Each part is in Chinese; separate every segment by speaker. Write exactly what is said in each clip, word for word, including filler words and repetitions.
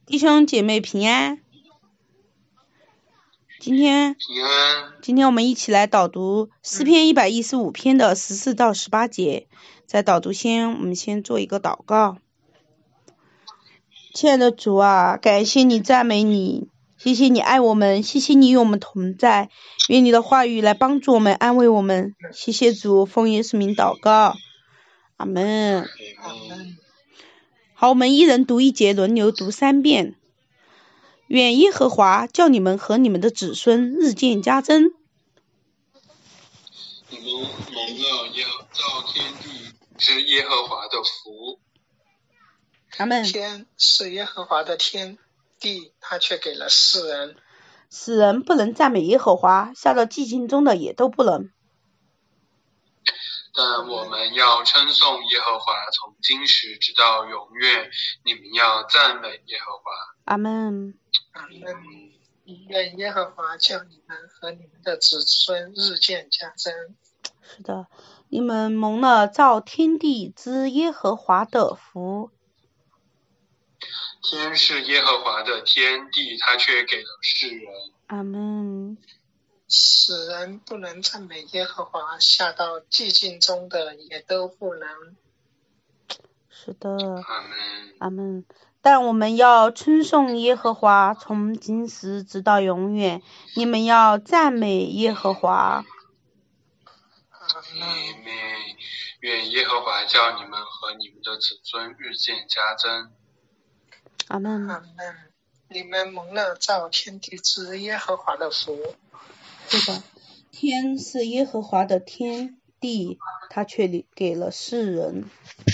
Speaker 1: 弟兄姐妹平安。今天
Speaker 2: 平安。
Speaker 1: 今天我们一起来导读诗篇一百一十五篇的十四到十八节。在导读先，我们先做一个祷告。亲爱的主啊，感谢你，赞美你，谢谢你爱我们，谢谢你与我们同在，愿你的话语来帮助我们，安慰我们。谢谢主，奉耶稣名祷告，阿门。好，我们一人读一节，轮流读三遍。愿耶和华叫你们和你们的子孙日渐加增。
Speaker 2: 你们蒙了耶造天地之耶和华的福。
Speaker 1: 阿们。
Speaker 3: 天是耶和华的天地，他却给了世人。
Speaker 1: 世人不能赞美耶和华，下到寂静中的也都不能。
Speaker 2: 但我们要称颂耶和华，从今时直到永远。你们要赞美耶和华。
Speaker 1: 阿们。
Speaker 3: 阿们。愿耶和华叫你们和你们的子孙日渐加增。
Speaker 1: 是的，你们蒙了造天地之耶和华的福。
Speaker 2: 天是耶和华的天地，他却给了世人。
Speaker 1: 阿们。
Speaker 3: 使人不能赞美耶和华，下到寂静中的也都不能。
Speaker 1: 是的。
Speaker 2: 阿们。
Speaker 1: 阿们。但我们要称颂耶和华，从今时直到永远。你们要赞美耶和华。
Speaker 3: 阿们。
Speaker 2: 愿耶和华叫你们和你们的子孙日渐加增。
Speaker 1: 阿们。
Speaker 3: 阿们。你们蒙了造天地之耶和华的福。
Speaker 1: 是的，天是耶和华的天地，他却给了世人。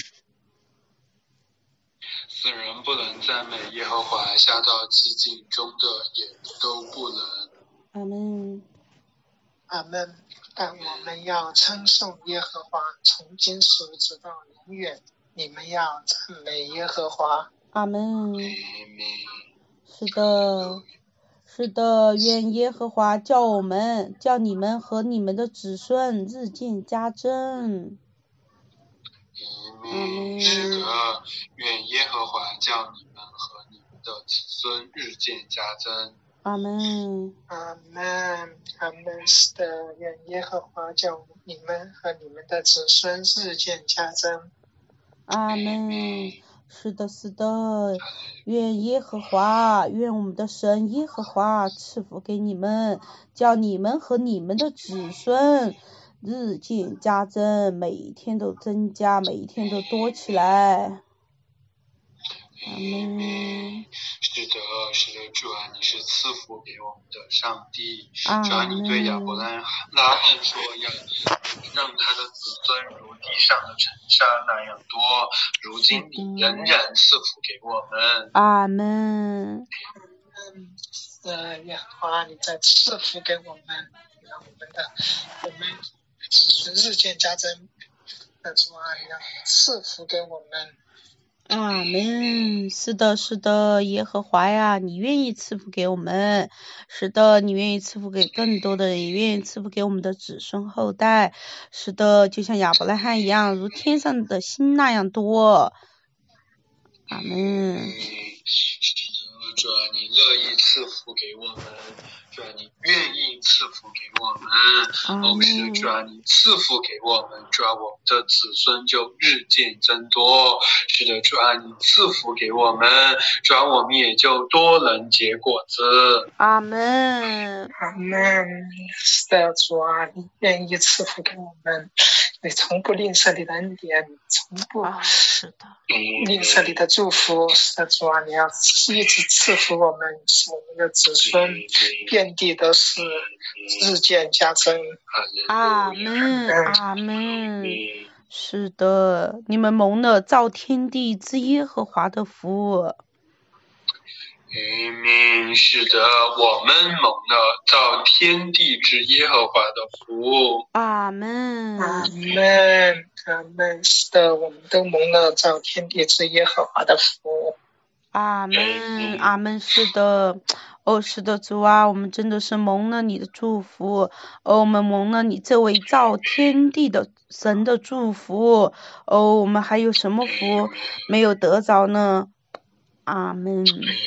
Speaker 2: 世人不能赞美耶和华，下到寂静中的也都不能。
Speaker 1: 阿们。
Speaker 3: 阿们。但我们要称颂耶和华，从今时直到永远。你们要赞美耶和华。
Speaker 1: 阿们。是的，是的，愿耶和华叫我们，叫你们和你们的子孙日渐加增。
Speaker 2: 阿们。是的，愿耶和华叫你们和你们的子孙日渐加增。
Speaker 1: 阿们。
Speaker 3: 阿们。阿们。是的，愿耶和华叫你们和你们的子孙日渐加增。
Speaker 1: 阿们。是的，是的，愿耶和华，愿我们的神耶和华赐福给你们，叫你们和你们的子孙日渐加增，每一天都增加，每一天都多起来。阿们。
Speaker 2: 是的，是的，主啊，你是赐福给我们的上帝。
Speaker 1: 阿们。
Speaker 2: 主啊，你对亚伯拉拉罕说，要让他的子孙如地上的尘沙那样多。如今你仍然赐福给我们。
Speaker 1: 阿们。
Speaker 3: 嗯，呃，耶和华，你在赐福给我们，让我们的我们子孙日渐加增。那主啊，你要赐福给我们。
Speaker 1: 阿们。是的，是的，耶和华呀，你愿意赐福给我们。是的，你愿意赐福给更多的人，也愿意赐福给我们的子孙后代。是的，就像亚伯拉罕一样，如天上的星那样多。阿们。
Speaker 2: 是的，主啊，你乐意赐福给我们。主啊，你愿意赐福给我们。哦，是的，主啊，你赐福给我们，主啊，我们的子孙就日渐增多。是的，主啊，你赐福给我们，主啊，我们也就多能结果子。
Speaker 1: 阿们。
Speaker 3: 阿们。是的，主啊，你愿意赐福给我们，你从不吝啬你的恩典，从不
Speaker 1: 啊，是的，
Speaker 3: 吝啬你的祝福。是的，主啊，你要一直赐福我们，使我们的子孙遍地都是日渐加增。
Speaker 1: 阿们。阿们。是的，你们蒙了造天地之耶和华的福。
Speaker 2: 阿们。是的，我们蒙了造天地之耶和华的福。
Speaker 1: 阿们。
Speaker 3: 阿们。阿们。是的，我们都蒙了造天地之耶和华的福。
Speaker 1: 阿们。阿们。是的，哦，是的，主啊，我们真的是蒙了你的祝福，哦，我们蒙了你这位造天地的神的祝福，哦，我们还有什么福没有得着呢？阿们。
Speaker 2: 阿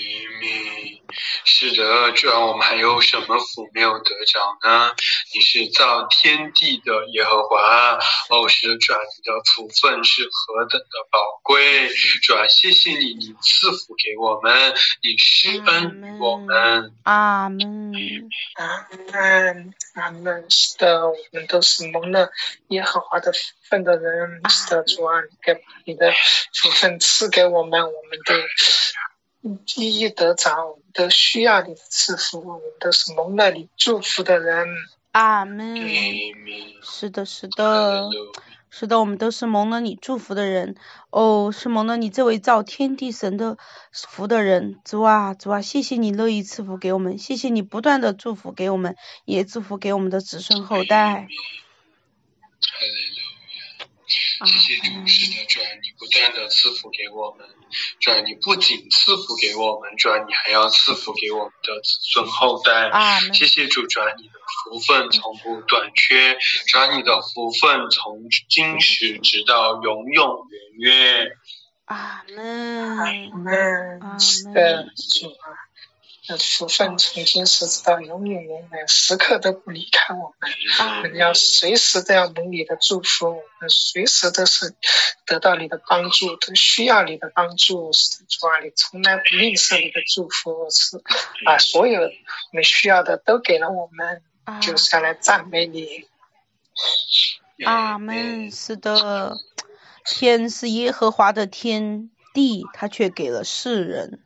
Speaker 2: 是的，主啊，我们还有什么福没有得着呢？你是造天地的耶和华，哦，是的，主啊，你的福分是何等的宝贵，主啊，谢谢你，你赐福给我们，你施恩于我们。
Speaker 1: 阿门，
Speaker 3: 阿门，阿门。是的，我们都是蒙了耶和华的福分的人。是的，主啊，你给你的福分赐给我们，我们都一一得着，我们都需要你的赐福，我们都是蒙了你祝福的人。
Speaker 1: 阿门。是的，是的，是的，我们都是蒙了你祝福的人。哦，是蒙了你这位造天地神的福的人。主啊，主啊，谢谢你乐意赐福给我们，谢谢你不断的祝福给我们，也祝福给我们的子孙后代。
Speaker 2: 谢谢主，是的，主啊，你不断的赐福给我们，主啊，你不仅赐福给我们，主啊，你还要赐福给我们的子孙后代。谢谢主，主啊，你的福分从不短缺，主啊，你的福分从今时直到永永远远。
Speaker 1: 阿门，
Speaker 3: 阿门。是的，主啊，福分从今时直到永永远远，时刻都不离开我们。我们要随时都要蒙你的祝福，我们随时都是得到你的帮助，都需要你的帮助。主啊，你从来不吝啬你的祝福，是把所有我们需要的都给了我们，就是要来赞美你。
Speaker 1: 阿门。是的，天是耶和华的天，地他却给了世人。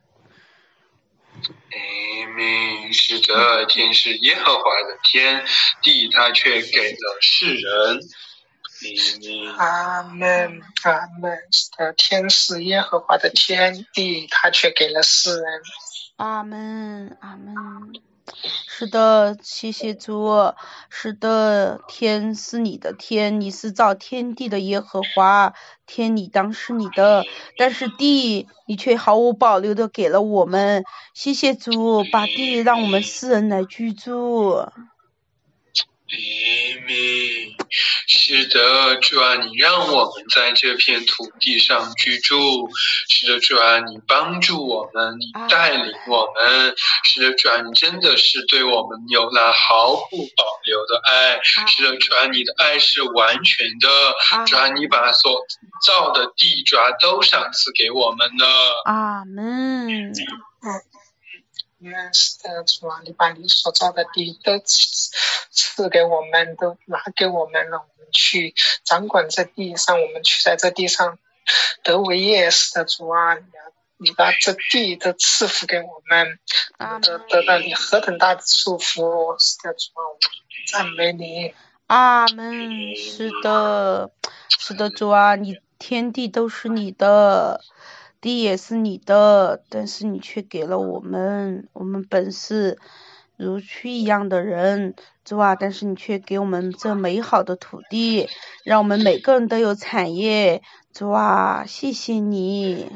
Speaker 2: 阿门。是的，天是耶和华的天，地他却给了世人。
Speaker 3: 阿门，阿门。是的，天是耶和华的天，地他却给了世人。
Speaker 1: 阿门，阿门。是的，谢谢主。是的，天是你的天，你是造天地的耶和华，天理当是你的，但是地你却毫无保留的给了我们。谢谢主，把地让我们世人来居住。
Speaker 2: 阿门。是的，主啊，你让我们在这片土地上居住。是的，主啊，你帮助我们，你带领我们。是的，主啊，你真的是对我们有那毫不保留的爱。是的，主啊，你的爱是完全的。主啊，你把所造的地，主啊，都赏赐给我们了。
Speaker 1: 阿门。
Speaker 3: 嗯，是的，主啊，你把你所造的地都赐给我们，都拿给我们，让我们去掌管这地上，我们去在这地上得为业。是的，主啊，你把这地都赐福给我们，得得到你何等大的祝福。是的，主啊，我们赞美你。
Speaker 1: 阿门。是的，是的，主啊，你天地都是你的，地也是你的，但是你却给了我们，我们本是如蛆一样的人，主啊，但是你却给我们这美好的土地，让我们每个人都有产业，主啊，谢谢你。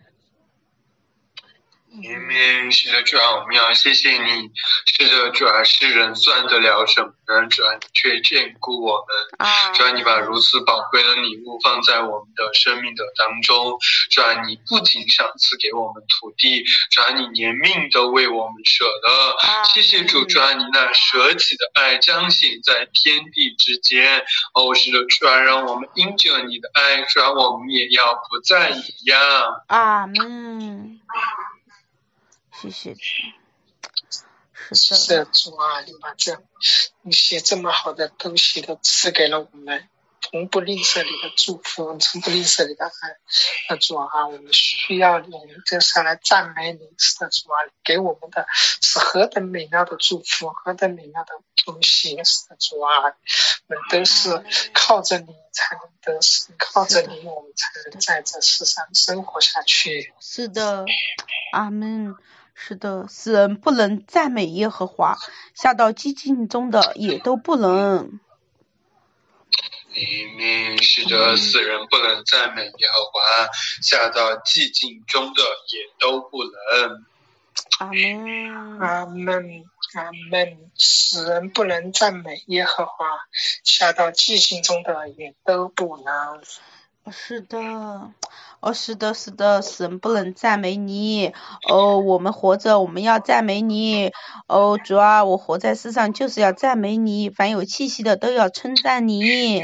Speaker 2: 阿门。是的，主啊，我们要谢谢你。是的，主啊，世人算得了什么呢？主啊，你却眷顾我们。主啊，你把如此宝贵的礼物放在我们的生命的当中。主啊，你不仅赏赐给我们土地，主啊，你怜悯的为我们舍了。谢谢主，主啊，你那舍己的爱彰显在天地之间。哦，是的，主啊，让我们因着你的爱，主啊，我们也要不再一样。
Speaker 1: 阿门。谢谢主。是的，
Speaker 3: 是的，主啊，你把这一些这么好的东西都赐给了我们，从不吝啬你的祝福，从不吝啬你的爱。那主啊，我们需要你，我们就是来赞美你。是的，主啊，给我们的是何等美妙的祝福，何等美妙的东西。是的，主啊，我们都是靠着你才能得胜，靠着你我们才能在这世上生活下去。
Speaker 1: 是的，阿门。是的，世人不能赞美耶和华，下到寂静中的也都不能。
Speaker 2: 阿门。是的，世人不能赞美耶和华，下到寂静中的也都不能。
Speaker 1: 阿门。
Speaker 3: 阿门。阿门。世人不能赞美耶和华，下到寂静中的也都不能。
Speaker 1: 是的，哦，是的，是的，神不能赞美你。哦，我们活着，我们要赞美你。哦，主啊，我活在世上就是要赞美你，凡有气息的都要称赞你。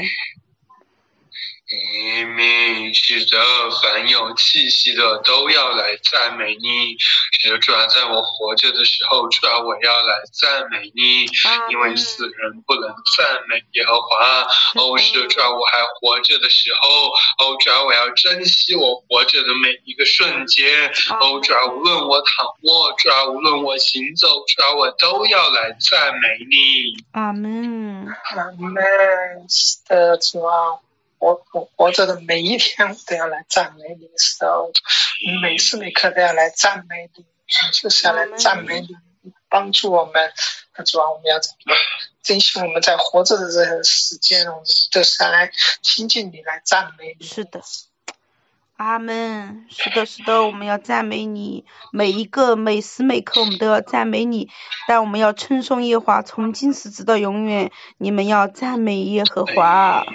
Speaker 2: 阿们，是的，凡有气息的都要来赞美你。是的，主啊，在我活着的时候，主啊，我要来赞美你，因为死人不能赞美耶和华。哦，是的，主啊，我还活着的时候，哦，主啊，我要珍惜我活着的每一个瞬间。哦，主啊，无论我躺卧，主啊，无论我行走，主啊，我都要来赞美你。
Speaker 1: 阿门。
Speaker 3: 阿门。是的，主啊。我我活着的每一天，我都要来赞美你的时候，每时每刻都要来赞美你，就是要来赞美你，帮助我们。主啊，我们要怎么珍惜我们在活着的这个时间，我们都是要来亲近你，来赞美你。
Speaker 1: 是的，阿门。是的，是的，我们要赞美你，每一个每时每刻我们都要赞美你，但我们要称颂耶和华，从今时直到永远。你们要赞美耶和华。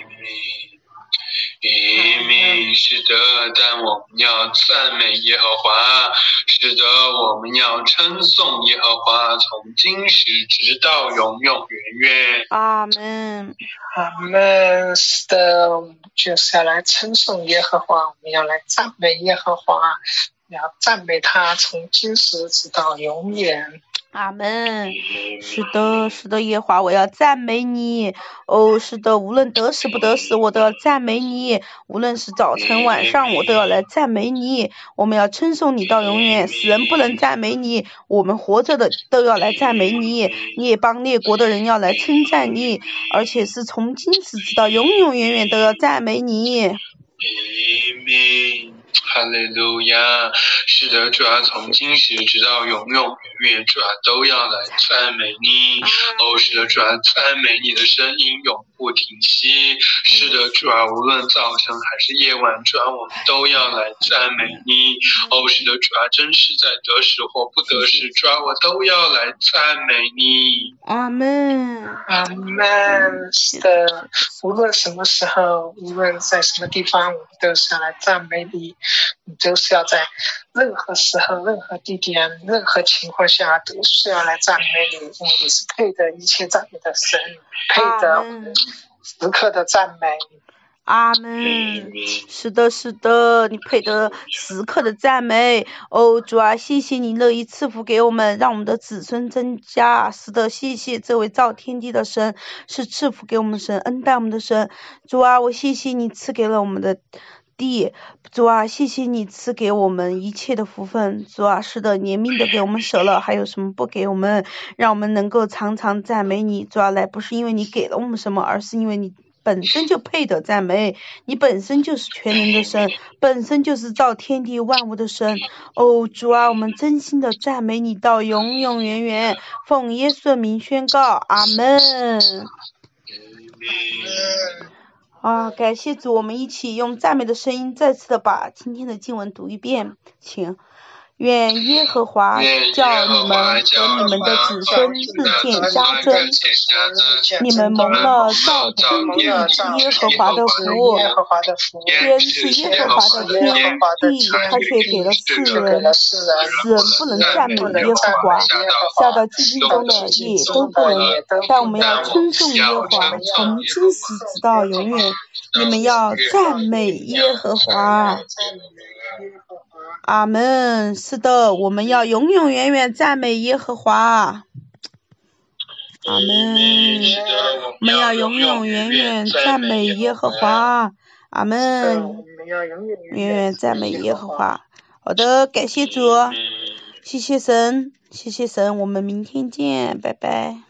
Speaker 2: 阿们，是的，但我们要赞美耶和华。是的，我们要称颂耶和华，从今时直到永永远远。
Speaker 1: 阿门。
Speaker 3: 阿门。是的，我们就是要来称颂耶和华，我们要来赞美耶和华，要赞美他，从今时直到永远。
Speaker 1: 阿门。是的，是的，耶和华，我要赞美你。哦，是的，无论得时不得时，我都要赞美你。无论是早晨晚上，我都要来赞美你。我们要称颂你到永远，死人不能赞美你，我们活着的都要来赞美你。列邦列国的人要来称赞你，而且是从今时直到永永远远都要赞美你。
Speaker 2: 阿们。哈利路亚！是的，主啊，从今时直到永永远远，主啊都要来赞美你。哦，是的，主啊，赞美你的声音永不停息。是的，主啊，无论早晨还是夜晚，主啊，我们都要来赞美你。哦，是的，主啊，真是在得时或不得时，主啊，我都要来赞美你。
Speaker 1: 阿门。
Speaker 3: 阿门。是的，无论什么时候，无论在什么地方，我们都是要来赞美你。你就是要在任何时候、任何地点、任何情况下，都是要来赞美你，因为你是配得一切赞美的神，配得时刻的赞美。
Speaker 1: 阿门。是的，是的，你配得时刻的赞美。哦，主啊，谢谢你乐意赐福给我们，让我们的子孙增加。是的，谢谢这位造天地的神，是赐福给我们的神，恩待我们的神。主啊，我谢谢你赐给了我们的地，主啊，谢谢你赐给我们一切的福分。主啊，是的，怜悯的给我们舍了，还有什么不给我们，让我们能够常常赞美你。主啊，来不是因为你给了我们什么，而是因为你本身就配得赞美，你本身就是全能的神，本身就是造天地万物的神。哦，主啊，我们真心的赞美你到永永远远，奉耶稣的名宣告，阿门。啊，感谢主，我们一起用赞美的声音再次的把今天的经文读一遍，请。愿耶和华叫你们和你们的子孙日渐加增，你们蒙了造天地耶和华的福，天是耶和华的天地，他却给了世人，世人不能赞美耶和华，下到寂静中的也都不能，但我们要称颂耶和华，从今时直到永远，你们要赞美耶和华。阿门。是的，我们要永永远远赞美耶和华。阿门。我们要永永远远赞美耶和华。阿门。永远赞美耶和华。好的，感谢主，谢谢神，谢谢神，我们明天见，拜拜。